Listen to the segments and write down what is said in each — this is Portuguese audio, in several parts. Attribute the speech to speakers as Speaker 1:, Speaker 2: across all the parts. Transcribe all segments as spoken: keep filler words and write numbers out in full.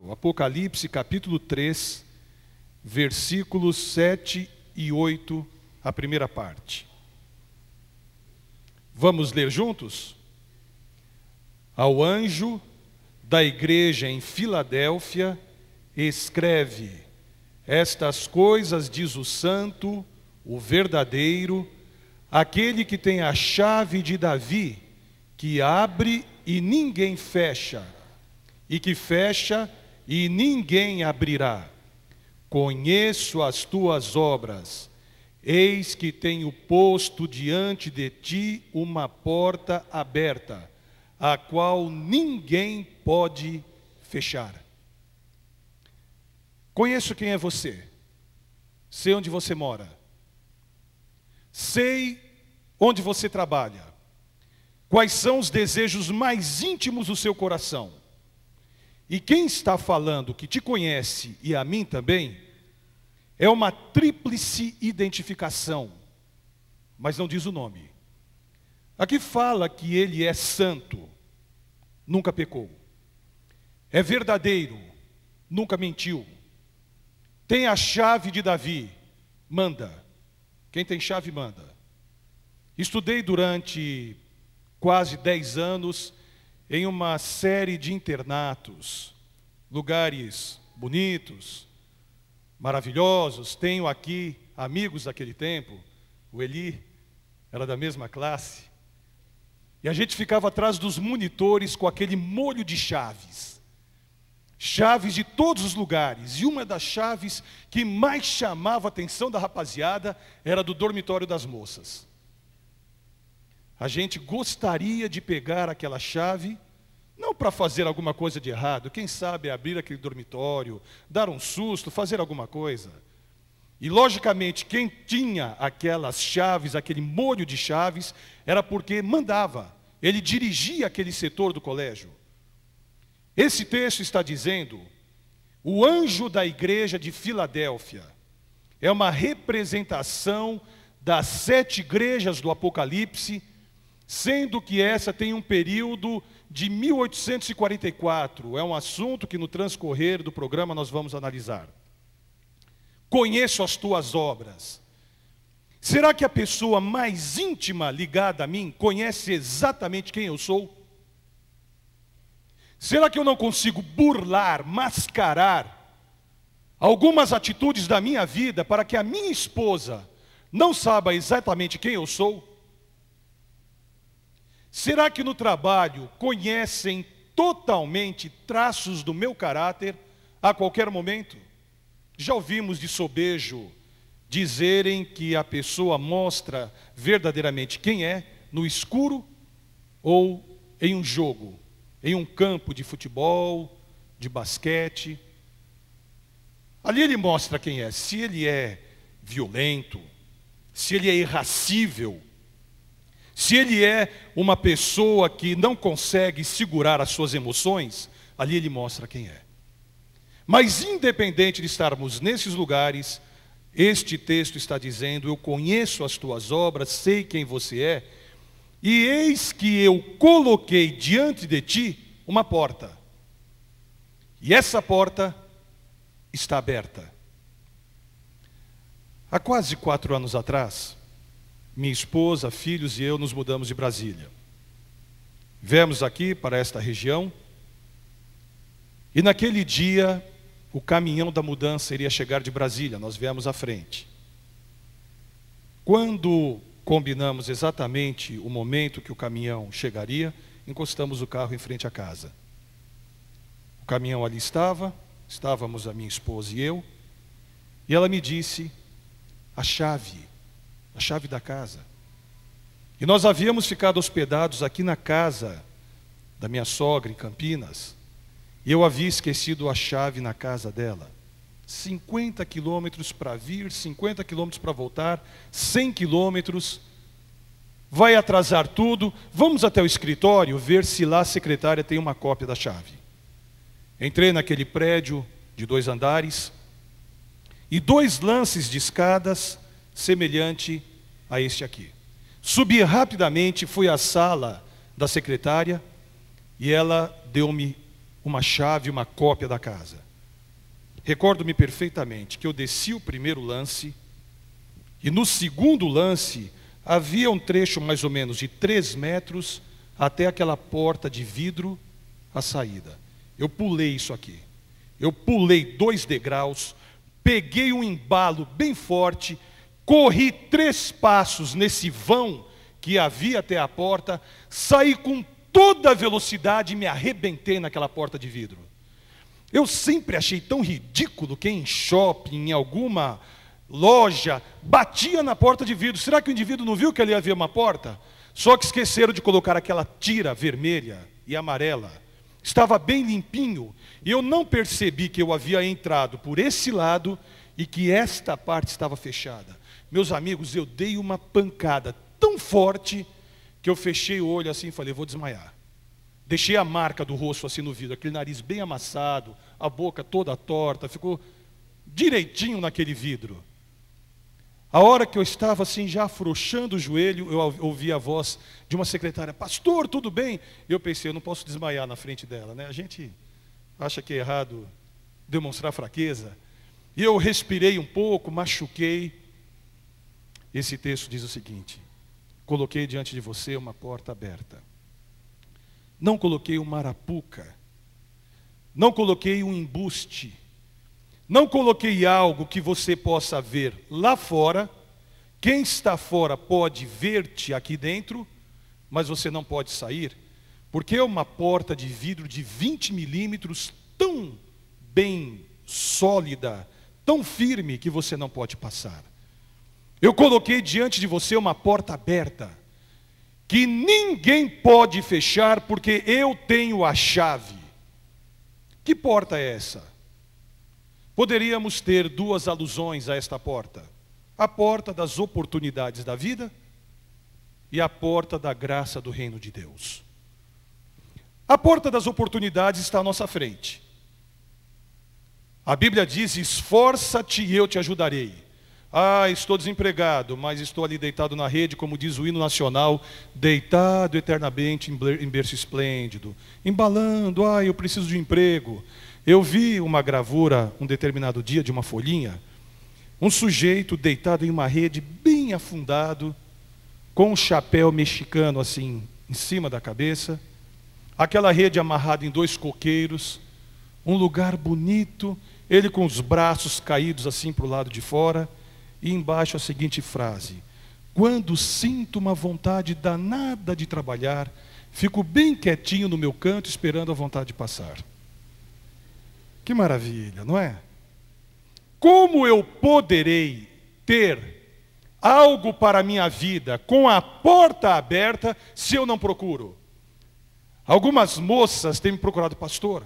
Speaker 1: O Apocalipse, capítulo três, versículos sete e oito, a primeira parte. Vamos ler juntos? Ao anjo da igreja em Filadélfia, escreve: estas coisas diz o santo, o verdadeiro, aquele que tem a chave de Davi, que abre e ninguém fecha, e que fecha e ninguém abrirá. Conheço as tuas obras, eis que tenho posto diante de ti uma porta aberta, a qual ninguém pode fechar. Conheço quem é você, sei onde você mora, sei onde você trabalha, quais são os desejos mais íntimos do seu coração. E quem está falando que te conhece e a mim também, é uma tríplice identificação, mas não diz o nome. Aqui fala que ele é santo, nunca pecou. É verdadeiro, nunca mentiu. Tem a chave de Davi, manda. Quem tem chave, manda. Estudei durante quase dez anos em uma série de internatos, lugares bonitos, maravilhosos. Tenho aqui amigos daquele tempo, o Eli era da mesma classe, e a gente ficava atrás dos monitores com aquele molho de chaves, chaves de todos os lugares, e uma das chaves que mais chamava a atenção da rapaziada era do dormitório das moças. A gente gostaria de pegar aquela chave, não para fazer alguma coisa de errado, quem sabe abrir aquele dormitório, dar um susto, fazer alguma coisa. E logicamente quem tinha aquelas chaves, aquele molho de chaves, era porque mandava, ele dirigia aquele setor do colégio. Esse texto está dizendo, o anjo da igreja de Filadélfia, é uma representação das sete igrejas do Apocalipse, sendo que essa tem um período de mil oitocentos e quarenta e quatro, é um assunto que no transcorrer do programa nós vamos analisar. Conheço as tuas obras. Será que a pessoa mais íntima ligada a mim conhece exatamente quem eu sou? Será que eu não consigo burlar, mascarar algumas atitudes da minha vida para que a minha esposa não saiba exatamente quem eu sou? Será que no trabalho conhecem totalmente traços do meu caráter a qualquer momento? Já ouvimos de sobejo dizerem que a pessoa mostra verdadeiramente quem é no escuro ou em um jogo, em um campo de futebol, de basquete. Ali ele mostra quem é, se ele é violento, se ele é irascível, se ele é uma pessoa que não consegue segurar as suas emoções, ali ele mostra quem é. Mas independente de estarmos nesses lugares, este texto está dizendo, eu conheço as tuas obras, sei quem você é, e eis que eu coloquei diante de ti uma porta. E essa porta está aberta. Há quase quatro anos atrás, minha esposa, filhos e eu nos mudamos de Brasília. Viemos aqui para esta região e naquele dia o caminhão da mudança iria chegar de Brasília, nós viemos à frente. Quando combinamos exatamente o momento que o caminhão chegaria, encostamos o carro em frente à casa. O caminhão ali estava, estávamos a minha esposa e eu, e ela me disse a chave, a chave da casa. E nós havíamos ficado hospedados aqui na casa da minha sogra em Campinas, e eu havia esquecido a chave na casa dela. cinquenta quilômetros para vir, cinquenta quilômetros para voltar, cem quilômetros, vai atrasar tudo, vamos até o escritório ver se lá a secretária tem uma cópia da chave. Entrei naquele prédio de dois andares, e dois lances de escadas semelhante a este aqui. Subi rapidamente, fui à sala da secretária, e ela deu-me uma chave, uma cópia da casa. Recordo-me perfeitamente que eu desci o primeiro lance, e no segundo lance havia um trecho mais ou menos de três metros até aquela porta de vidro, a saída. Eu pulei isso aqui. Eu pulei dois degraus, peguei um embalo bem forte, corri três passos nesse vão que havia até a porta, saí com toda a velocidade e me arrebentei naquela porta de vidro. Eu sempre achei tão ridículo que em shopping, em alguma loja, batia na porta de vidro. Será que o indivíduo não viu que ali havia uma porta? Só que esqueceram de colocar aquela tira vermelha e amarela. Estava bem limpinho, e eu não percebi que eu havia entrado por esse lado e que esta parte estava fechada. Meus amigos, eu dei uma pancada tão forte que eu fechei o olho assim e falei, vou desmaiar. Deixei a marca do rosto assim no vidro, aquele nariz bem amassado, a boca toda torta, ficou direitinho naquele vidro. A hora que eu estava assim já afrouxando o joelho, eu ouvi a voz de uma secretária, pastor, tudo bem? Eu pensei, eu não posso desmaiar na frente dela, né? A gente acha que é errado demonstrar fraqueza. E eu respirei um pouco, machuquei. Esse texto diz o seguinte, coloquei diante de você uma porta aberta. Não coloquei uma arapuca, não coloquei um embuste, não coloquei algo que você possa ver lá fora. Quem está fora pode ver-te aqui dentro, mas você não pode sair, porque é uma porta de vidro de vinte milímetros tão bem sólida, tão firme que você não pode passar. Eu coloquei diante de você uma porta aberta, que ninguém pode fechar, porque eu tenho a chave. Que porta é essa? Poderíamos ter duas alusões a esta porta. A porta das oportunidades da vida e a porta da graça do reino de Deus. A porta das oportunidades está à nossa frente. A Bíblia diz, esforça-te e eu te ajudarei. Ah, estou desempregado, mas estou ali deitado na rede, como diz o hino nacional, deitado eternamente em berço esplêndido, embalando, ah, eu preciso de um emprego. Eu vi uma gravura, um determinado dia, de uma folhinha, um sujeito deitado em uma rede, bem afundado, com um chapéu mexicano assim, em cima da cabeça, aquela rede amarrada em dois coqueiros, um lugar bonito, ele com os braços caídos assim para o lado de fora, e embaixo a seguinte frase, quando sinto uma vontade danada de trabalhar, fico bem quietinho no meu canto, esperando a vontade de passar. Que maravilha, não é? Como eu poderei ter algo para a minha vida com a porta aberta se eu não procuro? Algumas moças têm me procurado, pastor,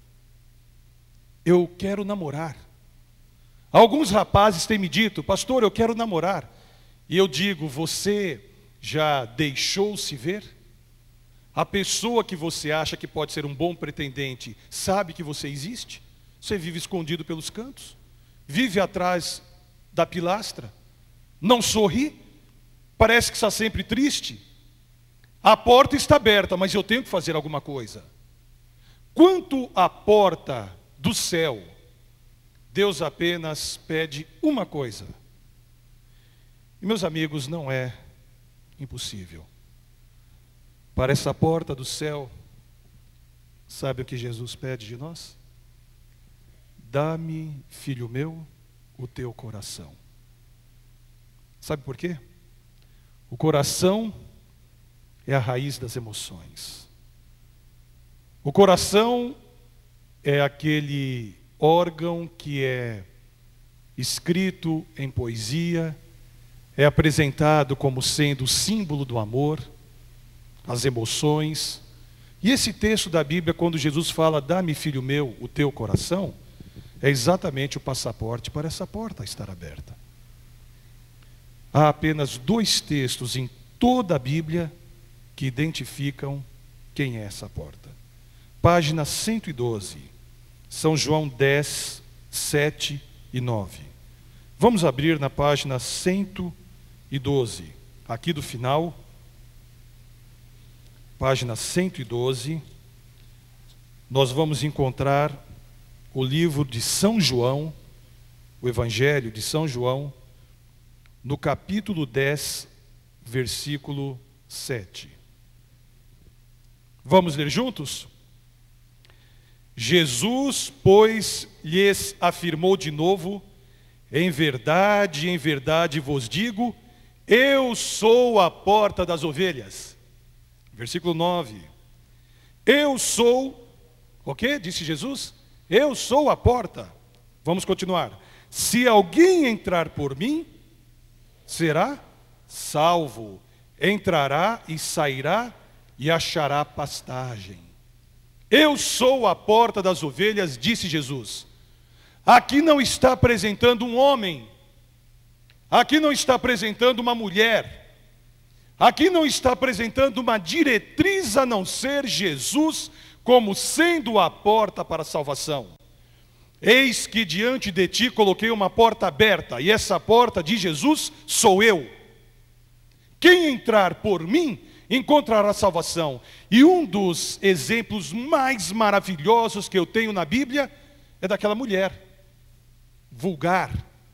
Speaker 1: eu quero namorar. Alguns rapazes têm me dito, pastor, eu quero namorar. E eu digo, você já deixou-se ver? A pessoa que você acha que pode ser um bom pretendente, sabe que você existe? Você vive escondido pelos cantos? Vive atrás da pilastra? Não sorri? Parece que está sempre triste? A porta está aberta, mas eu tenho que fazer alguma coisa. Quanto à porta do céu, Deus apenas pede uma coisa. E, meus amigos, não é impossível. Para essa porta do céu, sabe o que Jesus pede de nós? Dá-me, filho meu, o teu coração. Sabe por quê? O coração é a raiz das emoções. O coração é aquele órgão que é escrito em poesia, é apresentado como sendo o símbolo do amor, as emoções. E esse texto da Bíblia, quando Jesus fala, dá-me, filho meu, o teu coração, é exatamente o passaporte para essa porta estar aberta. Há apenas dois textos em toda a Bíblia que identificam quem é essa porta. Página cento e doze. São João dez, sete e nove. Vamos abrir na página cento e doze, aqui do final, página cento e doze, nós vamos encontrar o livro de São João, o Evangelho de São João, no capítulo dez, versículo sete. Vamos ler juntos? Jesus, pois, lhes afirmou de novo: em verdade, em verdade vos digo, eu sou a porta das ovelhas. Versículo nove. Eu sou, o quê? Disse Jesus. Eu sou a porta. Vamos continuar. Se alguém entrar por mim, será salvo. Entrará e sairá e achará pastagem. Eu sou a porta das ovelhas, disse Jesus. Aqui não está apresentando um homem. Aqui não está apresentando uma mulher. Aqui não está apresentando uma diretriz a não ser Jesus como sendo a porta para a salvação. Eis que diante de ti coloquei uma porta aberta, e essa porta de Jesus sou eu. Quem entrar por mim encontrará salvação. E um dos exemplos mais maravilhosos que eu tenho na Bíblia é daquela mulher vulgar.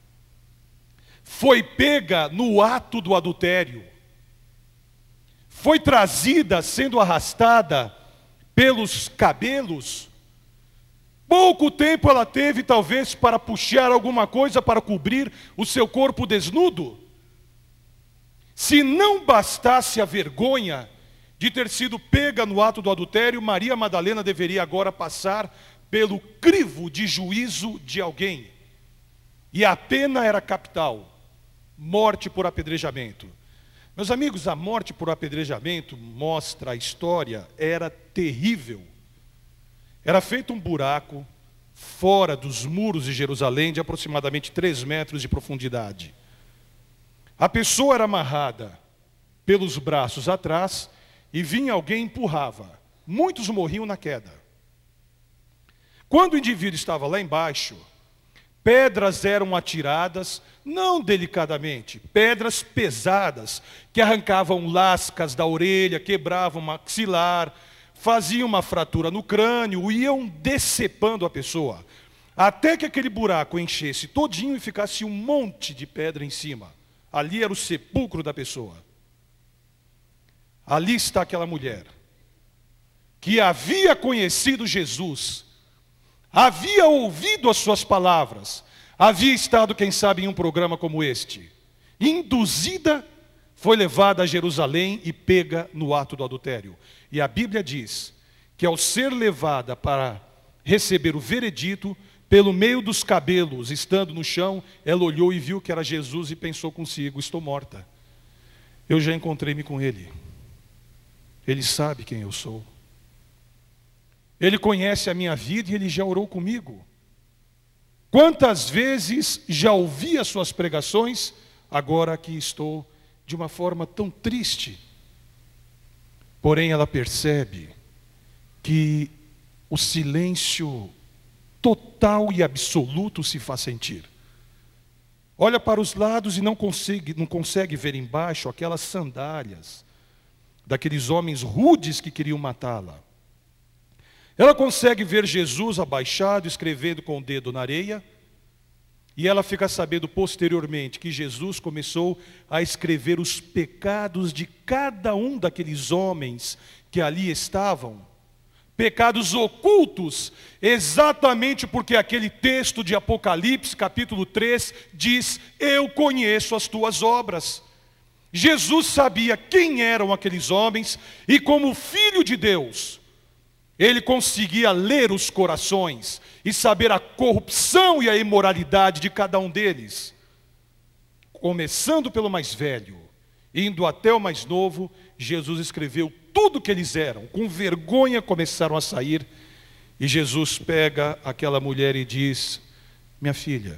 Speaker 1: Foi pega no ato do adultério. Foi trazida, sendo arrastada pelos cabelos. Pouco tempo ela teve, talvez, para puxar alguma coisa para cobrir o seu corpo desnudo. Se não bastasse a vergonha de ter sido pega no ato do adultério, Maria Madalena deveria agora passar pelo crivo de juízo de alguém. E a pena era capital: morte por apedrejamento. Meus amigos, a morte por apedrejamento, mostra a história, era terrível. Era feito um buraco fora dos muros de Jerusalém, de aproximadamente três metros de profundidade. A pessoa era amarrada pelos braços atrás e vinha alguém e empurrava. Muitos morriam na queda. Quando o indivíduo estava lá embaixo, pedras eram atiradas, não delicadamente, pedras pesadas, que arrancavam lascas da orelha, quebravam o maxilar, faziam uma fratura no crânio, iam decepando a pessoa, até que aquele buraco enchesse todinho e ficasse um monte de pedra em cima. Ali era o sepulcro da pessoa. Ali está aquela mulher, que havia conhecido Jesus, havia ouvido as suas palavras, havia estado, quem sabe, em um programa como este. Induzida, foi levada a Jerusalém e pega no ato do adultério. E a Bíblia diz que ao ser levada para receber o veredito, pelo meio dos cabelos, estando no chão, ela olhou e viu que era Jesus e pensou consigo: estou morta. Eu já encontrei-me com Ele. Ele sabe quem eu sou. Ele conhece a minha vida e Ele já orou comigo. Quantas vezes já ouvi as suas pregações, agora aqui estou de uma forma tão triste. Porém, ela percebe que o silêncio total e absoluto se faz sentir. Olha para os lados e não consegue, não consegue ver embaixo aquelas sandálias daqueles homens rudes que queriam matá-la. Ela consegue ver Jesus abaixado, escrevendo com o dedo na areia, e ela fica sabendo posteriormente que Jesus começou a escrever os pecados de cada um daqueles homens que ali estavam. Pecados ocultos, exatamente porque aquele texto de Apocalipse, capítulo três, diz: eu conheço as tuas obras. Jesus sabia quem eram aqueles homens, e como Filho de Deus, Ele conseguia ler os corações e saber a corrupção e a imoralidade de cada um deles. Começando pelo mais velho, indo até o mais novo, Jesus escreveu tudo o que eles eram. Com vergonha começaram a sair, e Jesus pega aquela mulher e diz: minha filha,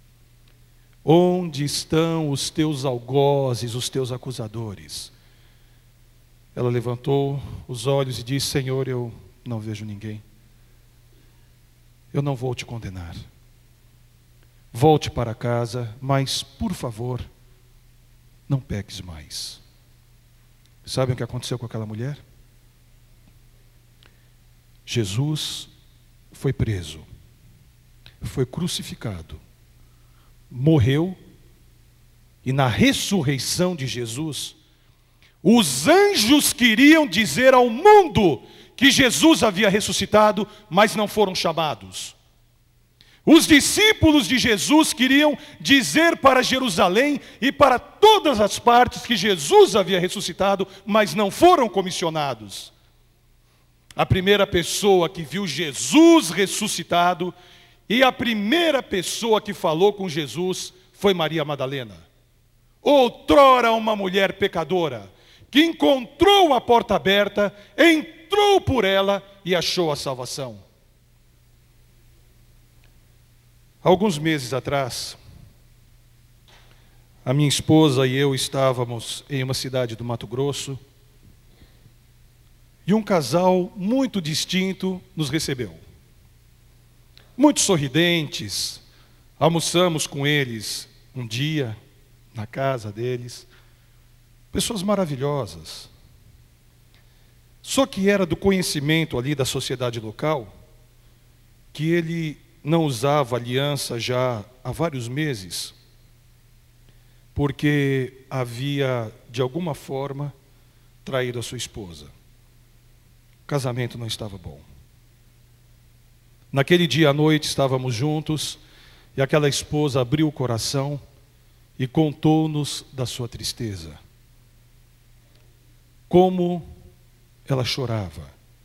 Speaker 1: onde estão os teus algozes, os teus acusadores? Ela levantou os olhos e disse: Senhor, eu não vejo ninguém. Eu não vou te condenar. Volte para casa, mas, por favor, não peques mais. Sabem o que aconteceu com aquela mulher? Jesus foi preso, foi crucificado, morreu, e na ressurreição de Jesus, os anjos queriam dizer ao mundo que Jesus havia ressuscitado, mas não foram chamados. Os discípulos de Jesus queriam dizer para Jerusalém e para todas as partes que Jesus havia ressuscitado, mas não foram comissionados. A primeira pessoa que viu Jesus ressuscitado e a primeira pessoa que falou com Jesus foi Maria Madalena. Outrora uma mulher pecadora, que encontrou a porta aberta, entrou por ela e achou a salvação. Alguns meses atrás, a minha esposa e eu estávamos em uma cidade do Mato Grosso, e um casal muito distinto nos recebeu. Muito sorridentes, almoçamos com eles um dia, na casa deles. Pessoas maravilhosas. Só que era do conhecimento ali da sociedade local, que ele não usava aliança já há vários meses, porque havia, de alguma forma, traído a sua esposa. O casamento não estava bom. Naquele dia à noite estávamos juntos, e aquela esposa abriu o coração e contou-nos da sua tristeza. Como ela chorava.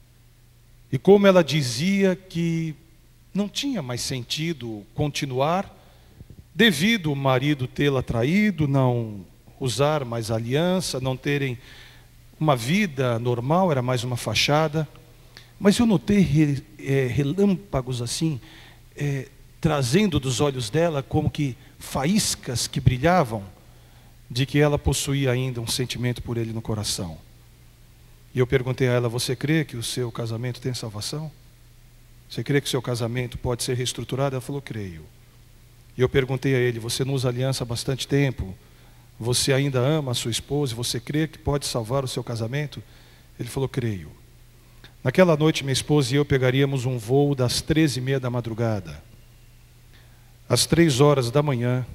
Speaker 1: E como ela dizia que não tinha mais sentido continuar, devido o marido tê-la traído, não usar mais aliança, não terem uma vida normal, era mais uma fachada. Mas eu notei re, é, relâmpagos assim, é, trazendo dos olhos dela como que faíscas que brilhavam, de que ela possuía ainda um sentimento por ele no coração. E eu perguntei a ela: você crê que o seu casamento tem salvação? Você crê que o seu casamento pode ser reestruturado? Ela falou: creio. E eu perguntei a ele: você não usa aliança há bastante tempo? Você ainda ama a sua esposa? Você crê que pode salvar o seu casamento? Ele falou: creio. Naquela noite, minha esposa e eu pegaríamos um voo das treze e meia da madrugada. Às três horas da manhã,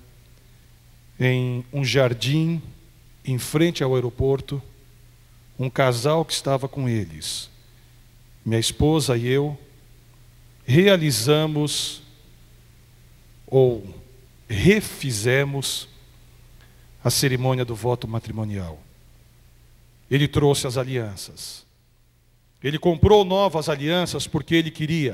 Speaker 1: em um jardim em frente ao aeroporto, um casal que estava com eles, minha esposa e eu, realizamos ou refizemos a cerimônia do voto matrimonial. Ele trouxe as alianças. Ele comprou novas alianças porque ele queria.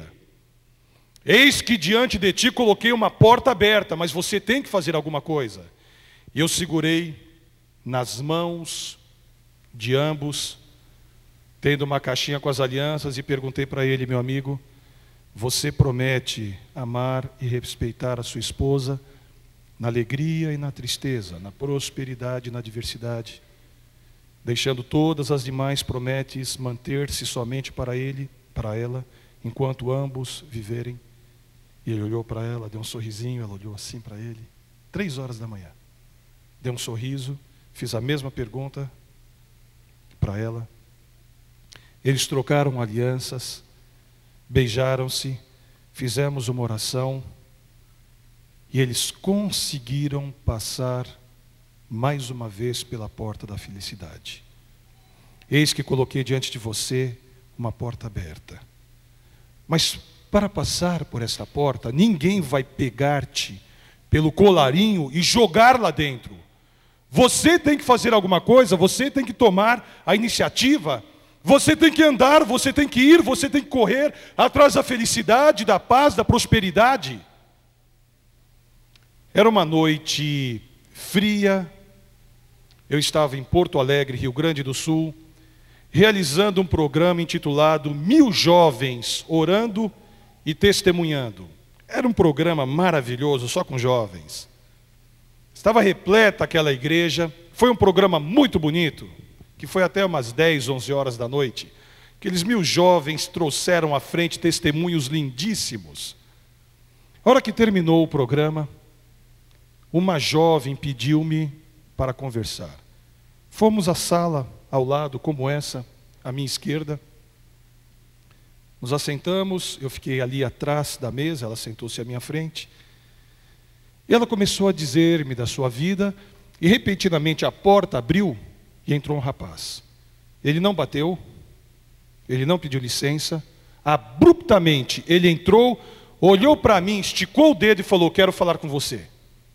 Speaker 1: Eis que diante de ti coloquei uma porta aberta, mas você tem que fazer alguma coisa. E eu segurei nas mãos de ambos, tendo uma caixinha com as alianças, e perguntei para ele: meu amigo, você promete amar e respeitar a sua esposa na alegria e na tristeza, na prosperidade e na adversidade, deixando todas as demais, prometes manter-se somente para ele, para ela, enquanto ambos viverem? E ele olhou para ela, deu um sorrisinho, ela olhou assim para ele. Três horas da manhã. Deu um sorriso, fiz a mesma pergunta para ela. Eles trocaram alianças, beijaram-se, fizemos uma oração, e eles conseguiram passar mais uma vez pela porta da felicidade. Eis que coloquei diante de você uma porta aberta. Mas para passar por esta porta, ninguém vai pegar-te pelo colarinho e jogar lá dentro. Você tem que fazer alguma coisa, você tem que tomar a iniciativa, você tem que andar, você tem que ir, você tem que correr atrás da felicidade, da paz, da prosperidade. Era uma noite fria, eu estava em Porto Alegre, Rio Grande do Sul, realizando um programa intitulado Mil Jovens Orando e Testemunhando. Era um programa maravilhoso, só com jovens. Estava repleta aquela igreja, foi um programa muito bonito, que foi até umas dez, onze horas da noite. Aqueles mil jovens trouxeram à frente testemunhos lindíssimos. A hora que terminou o programa, uma jovem pediu-me para conversar. Fomos à sala ao lado, como essa, à minha esquerda. Nos assentamos, eu fiquei ali atrás da mesa, ela sentou-se à minha frente. E ela começou a dizer-me da sua vida, e repentinamente a porta abriu e entrou um rapaz. Ele não bateu, ele não pediu licença, abruptamente ele entrou, olhou para mim, esticou o dedo e falou: quero falar com você.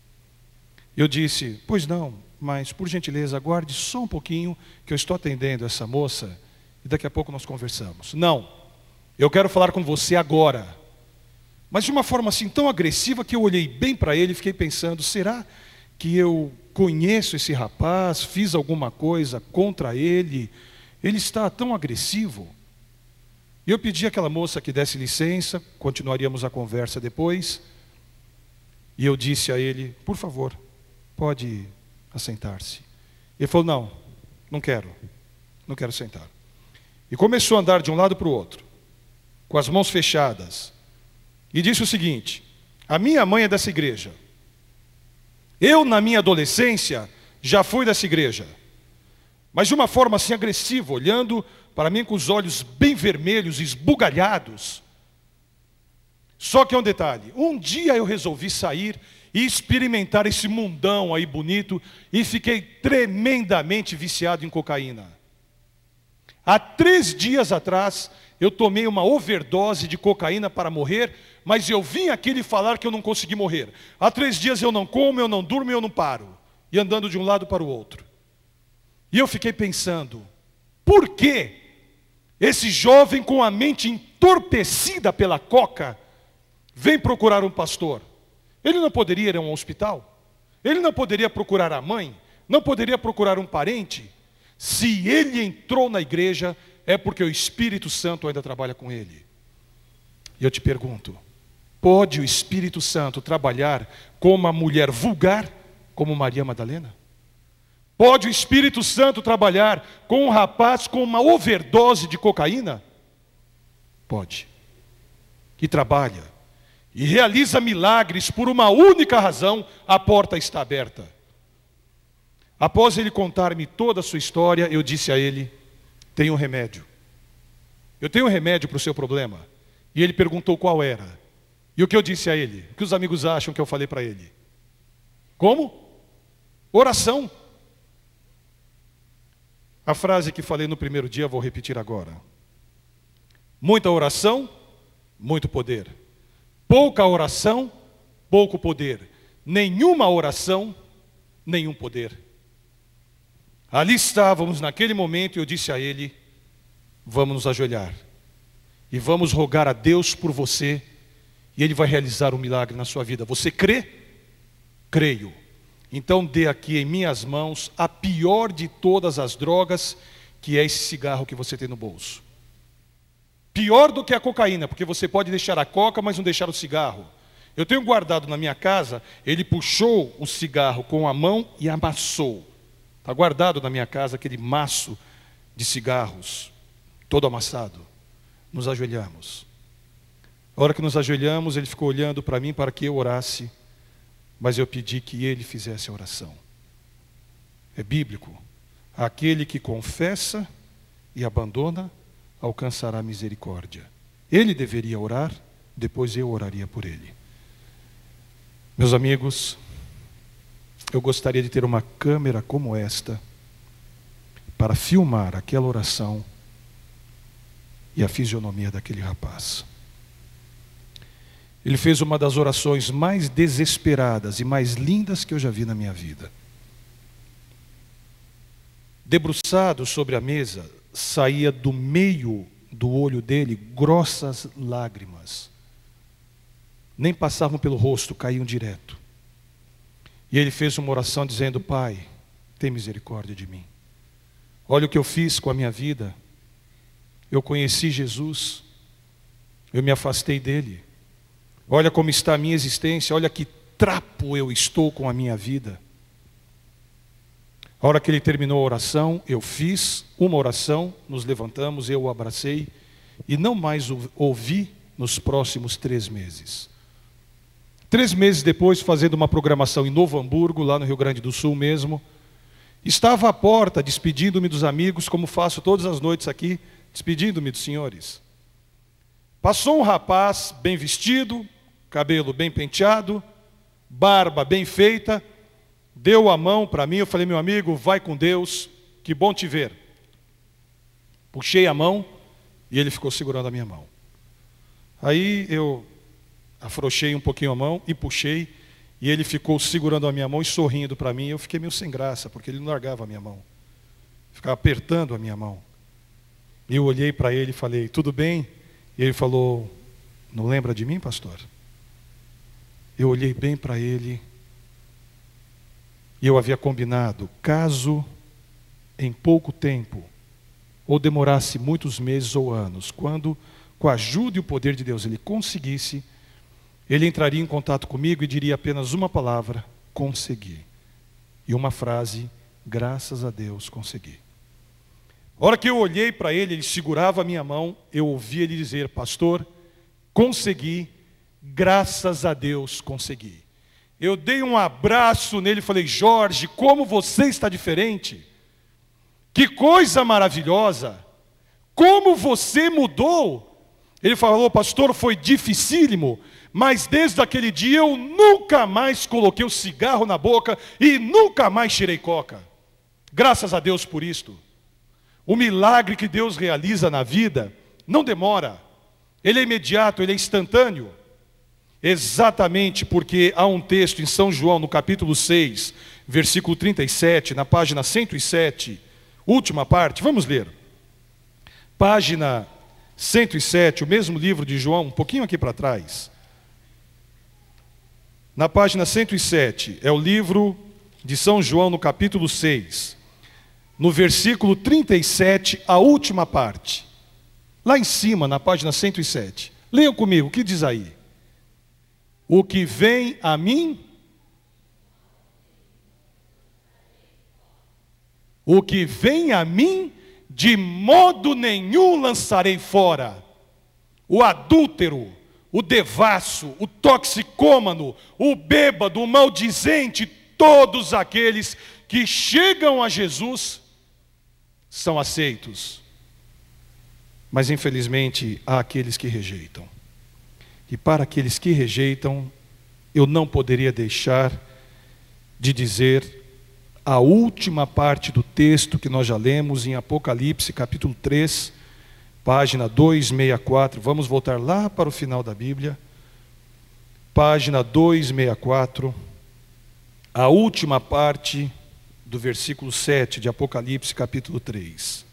Speaker 1: Eu disse: pois não, mas por gentileza aguarde só um pouquinho, que eu estou atendendo essa moça, e daqui a pouco nós conversamos. Não, eu quero falar com você agora. Mas de uma forma assim tão agressiva que eu olhei bem para ele e fiquei pensando: será que eu conheço esse rapaz, fiz alguma coisa contra ele? Ele está tão agressivo. E eu pedi àquela moça que desse licença, continuaríamos a conversa depois. E eu disse a ele: por favor, pode assentar-se. Ele falou: não, não quero, não quero sentar. E começou a andar de um lado para o outro, com as mãos fechadas. E disse o seguinte: a minha mãe é dessa igreja. Eu, na minha adolescência, já fui dessa igreja. Mas de uma forma assim agressiva, olhando para mim com os olhos bem vermelhos, esbugalhados. Só que é um detalhe: um dia eu resolvi sair e experimentar esse mundão aí bonito, e fiquei tremendamente viciado em cocaína. Há três dias atrás, eu tomei uma overdose de cocaína para morrer, mas eu vim aqui lhe falar que eu não consegui morrer. Há três dias eu não como, eu não durmo e eu não paro. E andando de um lado para o outro. E eu fiquei pensando: por que esse jovem com a mente entorpecida pela coca vem procurar um pastor? Ele não poderia ir a um hospital? Ele não poderia procurar a mãe? Não poderia procurar um parente? Se ele entrou na igreja, é porque o Espírito Santo ainda trabalha com ele. E eu te pergunto: pode o Espírito Santo trabalhar com uma mulher vulgar como Maria Madalena? Pode o Espírito Santo trabalhar com um rapaz com uma overdose de cocaína? Pode. Que trabalha e realiza milagres por uma única razão: a porta está aberta. Após ele contar-me toda a sua história, eu disse a ele: tenho um remédio. Eu tenho um remédio para o seu problema. E ele perguntou qual era. E o que eu disse a ele? O que os amigos acham que eu falei para ele? Como? Oração. A frase que falei no primeiro dia, vou repetir agora. Muita oração, muito poder. Pouca oração, pouco poder. Nenhuma oração, nenhum poder. Ali estávamos naquele momento e eu disse a ele: vamos nos ajoelhar e vamos rogar a Deus por você, e Ele vai realizar um milagre na sua vida. Você crê? Creio. Então dê aqui em minhas mãos a pior de todas as drogas, que é esse cigarro que você tem no bolso. Pior do que a cocaína, porque você pode deixar a coca, mas não deixar o cigarro. Eu tenho guardado na minha casa. Ele puxou o cigarro com a mão e amassou. Está guardado na minha casa aquele maço de cigarros, todo amassado. Nos ajoelhamos. A hora que nos ajoelhamos, ele ficou olhando para mim para que eu orasse, mas eu pedi que ele fizesse a oração. É bíblico: aquele que confessa e abandona alcançará misericórdia. Ele deveria orar, depois eu oraria por ele. Meus amigos, eu gostaria de ter uma câmera como esta para filmar aquela oração e a fisionomia daquele rapaz. Ele fez uma das orações mais desesperadas e mais lindas que eu já vi na minha vida. Debruçado sobre a mesa, saía do meio do olho dele grossas lágrimas. Nem passavam pelo rosto, caíam direto. E ele fez uma oração dizendo: Pai, tem misericórdia de mim. Olha o que eu fiz com a minha vida. Eu conheci Jesus, eu me afastei dele. Olha como está a minha existência, olha que trapo eu estou com a minha vida. A hora que ele terminou a oração, eu fiz uma oração, nos levantamos, eu o abracei e não mais o ouvi nos próximos três meses. Três meses depois, fazendo uma programação em Novo Hamburgo, lá no Rio Grande do Sul mesmo, estava à porta, despedindo-me dos amigos, como faço todas as noites aqui, despedindo-me dos senhores. Passou um rapaz bem vestido, cabelo bem penteado, barba bem feita, deu a mão para mim. Eu falei: meu amigo, vai com Deus, que bom te ver. Puxei a mão e ele ficou segurando a minha mão. Aí eu afrouxei um pouquinho a mão e puxei, e ele ficou segurando a minha mão e sorrindo para mim. Eu fiquei meio sem graça, porque ele não largava a minha mão, ficava apertando a minha mão. E eu olhei para ele e falei: tudo bem? E ele falou: não lembra de mim, pastor? Eu olhei bem para ele, e eu havia combinado, caso em pouco tempo, ou demorasse muitos meses ou anos, quando, com a ajuda e o poder de Deus, ele conseguisse, ele entraria em contato comigo e diria apenas uma palavra: consegui. E uma frase: graças a Deus, consegui. A hora que eu olhei para ele, ele segurava a minha mão, eu ouvi ele dizer: pastor, consegui, graças a Deus, consegui. Eu dei um abraço nele e falei: Jorge, como você está diferente. Que coisa maravilhosa. Como você mudou. Ele falou: pastor, foi dificílimo, mas desde aquele dia eu nunca mais coloquei o cigarro na boca e nunca mais tirei coca. Graças a Deus por isto. O milagre que Deus realiza na vida não demora. Ele é imediato, ele é instantâneo. Exatamente porque há um texto em São João, no capítulo seis, versículo trinta e sete, na página cento e sete, última parte, vamos ler. Página cento e sete, o mesmo livro de João, um pouquinho aqui para trás. Na página cento e sete, é o livro de São João, no capítulo seis. No versículo trinta e sete, a última parte. Lá em cima, na página cento e sete. Leiam comigo, o que diz aí? O que vem a mim, o que vem a mim, de modo nenhum lançarei fora. O adúltero, o devasso, o toxicômano, o bêbado, o maldizente, todos aqueles que chegam a Jesus são aceitos. Mas infelizmente há aqueles que rejeitam. E para aqueles que rejeitam, eu não poderia deixar de dizer a última parte do texto que nós já lemos em Apocalipse, capítulo três, página duzentos e sessenta e quatro. Vamos voltar lá para o final da Bíblia. Página duzentos e sessenta e quatro, a última parte do versículo sete de Apocalipse, capítulo três.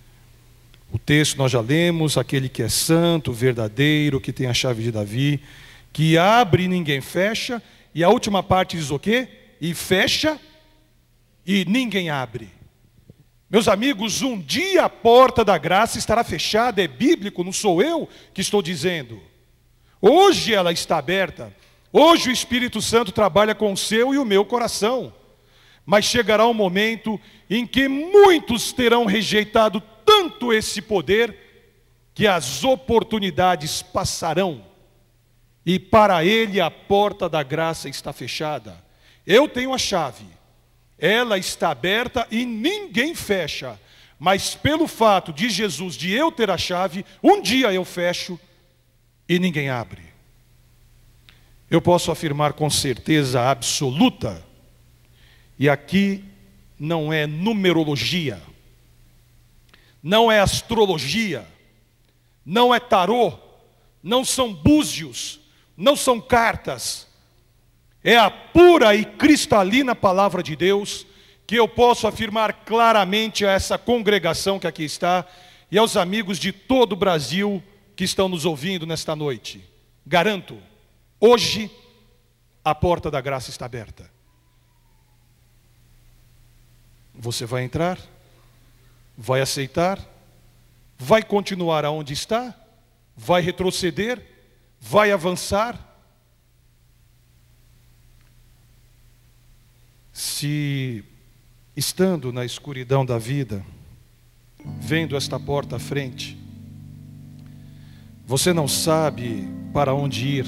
Speaker 1: O texto nós já lemos: aquele que é santo, verdadeiro, que tem a chave de Davi, que abre e ninguém fecha. E a última parte diz o quê? E fecha e ninguém abre. Meus amigos, um dia a porta da graça estará fechada, é bíblico, não sou eu que estou dizendo. Hoje ela está aberta. Hoje o Espírito Santo trabalha com o seu e o meu coração. Mas chegará um momento em que muitos terão rejeitado tanto esse poder, que as oportunidades passarão, e para ele a porta da graça está fechada. Eu tenho a chave, ela está aberta e ninguém fecha, mas pelo fato de Jesus, de eu ter a chave, um dia eu fecho e ninguém abre. Eu posso afirmar com certeza absoluta, e aqui não é numerologia, não é astrologia, não é tarô, não são búzios, não são cartas. É a pura e cristalina palavra de Deus, que eu posso afirmar claramente a essa congregação que aqui está e aos amigos de todo o Brasil que estão nos ouvindo nesta noite. Garanto, hoje a porta da graça está aberta. Você vai entrar? Vai aceitar? Vai continuar aonde está? Vai retroceder? Vai avançar? Se, estando na escuridão da vida, vendo esta porta à frente, você não sabe para onde ir,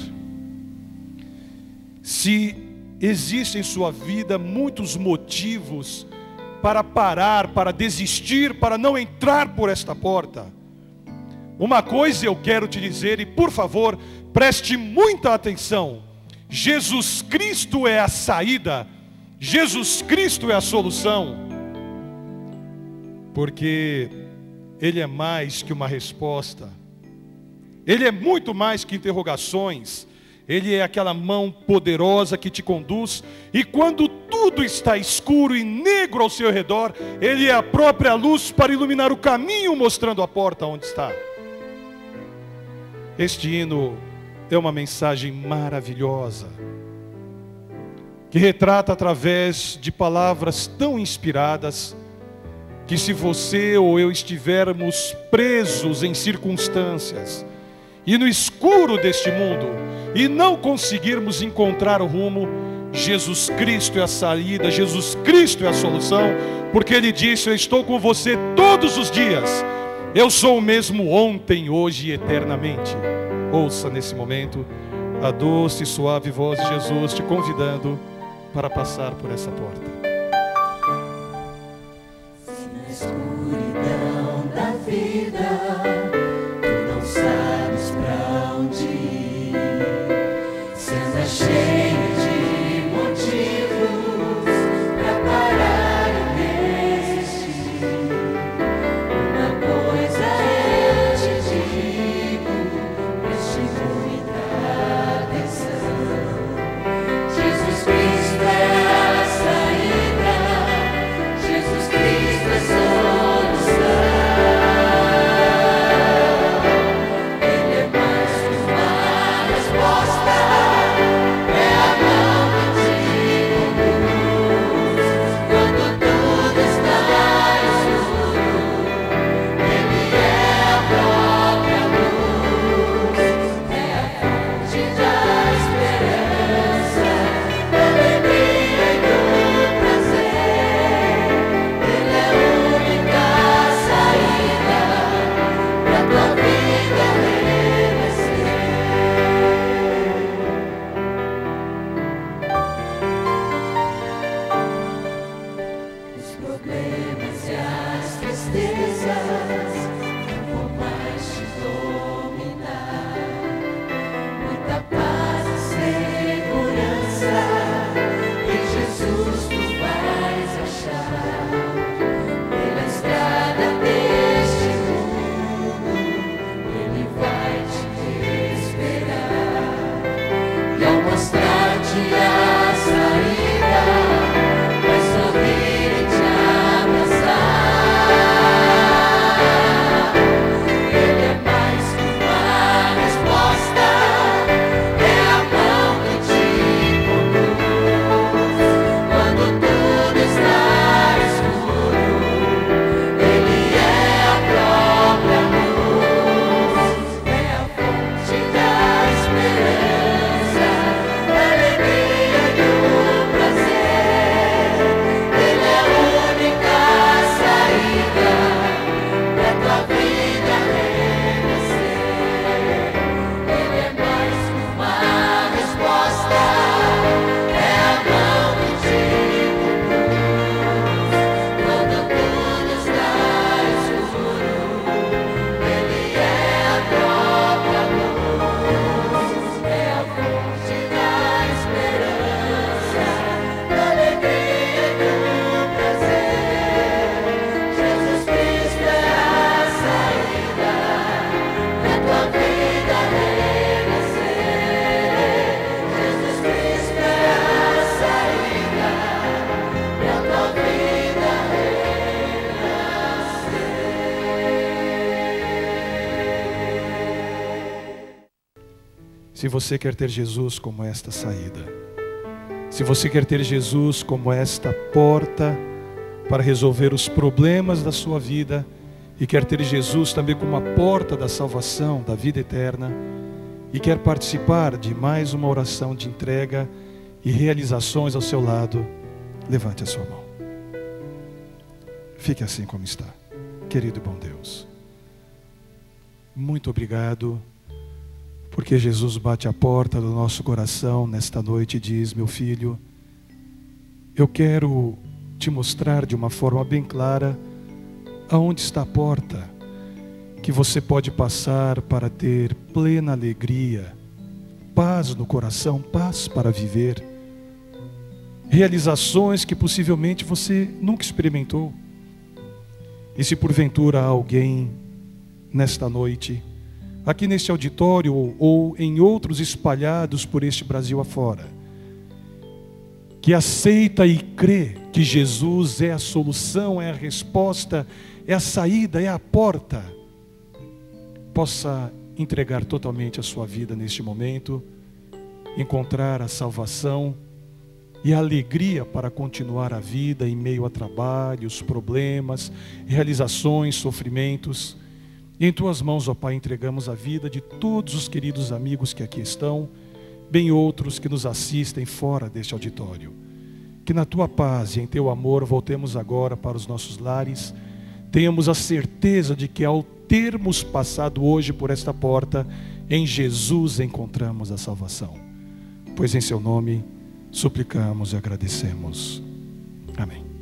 Speaker 1: se existem em sua vida muitos motivos para parar, para desistir, para não entrar por esta porta, Uma coisa eu quero te dizer, e por favor, preste muita atenção: Jesus Cristo é a saída, Jesus Cristo é a solução, porque Ele é mais que uma resposta, Ele é muito mais que interrogações, Ele é aquela mão poderosa que te conduz, e quando tudo está escuro e negro ao seu redor, Ele é a própria luz para iluminar o caminho, mostrando a porta onde está. Este hino é uma mensagem maravilhosa, que retrata através de palavras tão inspiradas, que se você ou eu estivermos presos em circunstâncias, e no escuro deste mundo, e não conseguirmos encontrar o rumo, Jesus Cristo é a saída, Jesus Cristo é a solução, porque Ele disse: eu estou com você todos os dias, eu sou o mesmo ontem, hoje e eternamente. Ouça nesse momento a doce e suave voz de Jesus te convidando para passar por essa porta.
Speaker 2: Se na escuridão da vida tu não sabes pra onde ir, se anda cheio de motivos pra parar e resistir, uma coisa eu te digo, preste muita atenção: Jesus Cristo é a saída, Jesus Cristo é a solução. Ele é mais que uma resposta, é a mão que te conduz quando tudo está escuro. Ele é a própria luz, é a fonte da esperança, da alegria e do prazer. Ele é a única saída pra tua vida renascer. Os problemas e as tristezas não vão mais te dominar. Muita paz e segurança em Jesus tu vais achar. Pela estrada deste mundo Ele vai te esperar, e ao mostrar-te a saída vai sorrir e te abraçar. Ele é mais que uma resposta, é a mão que te conduz quando tudo está escuro. Ele é a própria luz, é a fonte da esperança, da alegria e do prazer. Ele é a única saída pra tua vida renascer. Ele é mais que uma resposta, é a mão que te conduz quando tudo está escuro. Ele é a própria luz, é a fonte da esperança, da alegria e do prazer. Jesus Cristo é a saída pra tua vida renascer. Jesus Cristo é a saída pra tua vida renascer.
Speaker 1: Se você quer ter Jesus como esta saída, se você quer ter Jesus como esta porta para resolver os problemas da sua vida, e quer ter Jesus também como a porta da salvação, da vida eterna, e quer participar de mais uma oração de entrega e realizações ao seu lado, levante a sua mão. Fique assim como está. Querido e bom Deus, muito obrigado, porque Jesus bate a porta do nosso coração nesta noite e diz: meu filho, eu quero te mostrar de uma forma bem clara aonde está a porta que você pode passar para ter plena alegria, paz no coração, paz para viver, realizações que possivelmente você nunca experimentou. E se porventura há alguém nesta noite, aqui neste auditório ou em outros espalhados por este Brasil afora, que aceita e crê que Jesus é a solução, é a resposta, é a saída, é a porta, possa entregar totalmente a sua vida neste momento, encontrar a salvação e a alegria para continuar a vida em meio a trabalhos, problemas, realizações, sofrimentos. E em tuas mãos, ó Pai, entregamos a vida de todos os queridos amigos que aqui estão, bem outros que nos assistem fora deste auditório. Que na tua paz e em teu amor voltemos agora para os nossos lares, tenhamos a certeza de que ao termos passado hoje por esta porta, em Jesus encontramos a salvação. Pois em seu nome suplicamos e agradecemos. Amém.